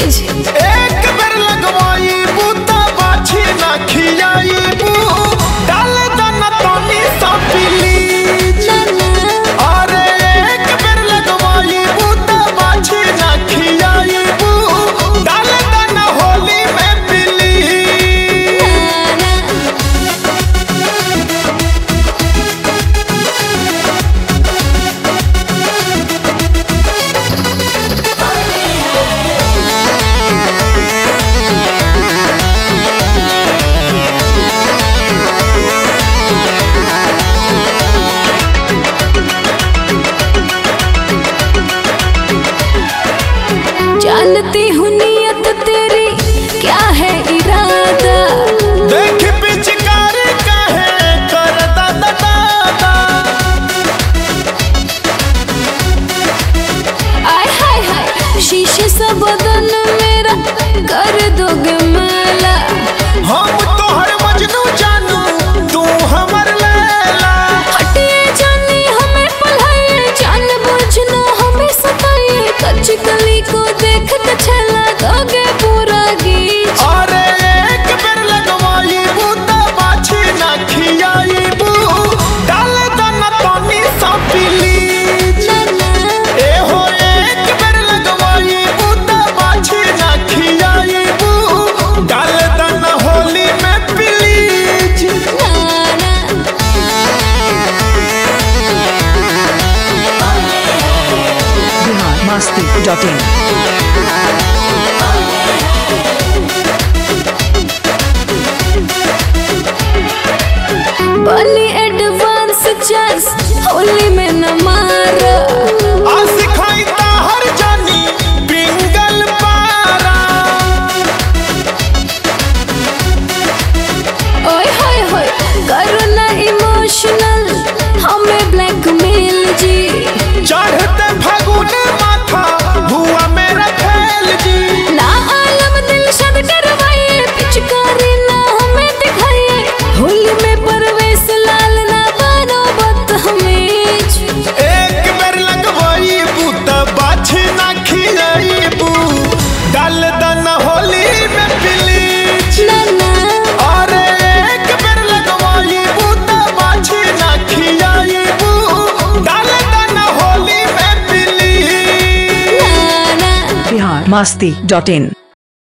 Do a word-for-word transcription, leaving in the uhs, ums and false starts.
Please एक बेर लगवाई बूता बाछी ना खियाई बू डाल दाना तनी सा प्लीज। अरे एक बेर लगवाई बूता बाछी ना खियाई बू डाल दाना होली में प्लीज। जानती हूँ नियत तेरी क्या है इरादा। देख पिचकारी काहे करता दादा। आय हाय हाय शीशे सा बदन मेरा कर दोगे मैला। हम तो हर मजनू जानू तू हमर लैला। हटिए जानी हमें पढ़ाइए जान बुझना हमें सताइए कच्ची कली को देख के छला दोगे पूरा गीत। अरे एक बेर लगवाई बूता बाछी ना खियाई बू डाल दाना तनी सा प्लीज। ए हो एक बेर लगवाई बूता बाछी ना खियाई बू डाल दाना होली में please. Bihar Masti dot in. बनी एडवांस चांस होली में न मारो। आ सिखाई ता हर जानी पिंगल पारा। ओए होए होए करो ना इमोशनल हमें ब्लैकमेल जी। चढ़ते फागुन माथा हुआ मेरा खेल जी। ना आलम दिल शद करवाइए पिचकारी ना हमें दिखाइए होली में परवेश लाल ना बनो बदतमीज। एक बेर लगवाई बूता बाछी ना खियाई बू डाल दाना होली में प्लीज। अरे एक बेर लगवाई बूता बाछी ना खियाई बू डाल दाना होली में please. Bihar Masti dot in.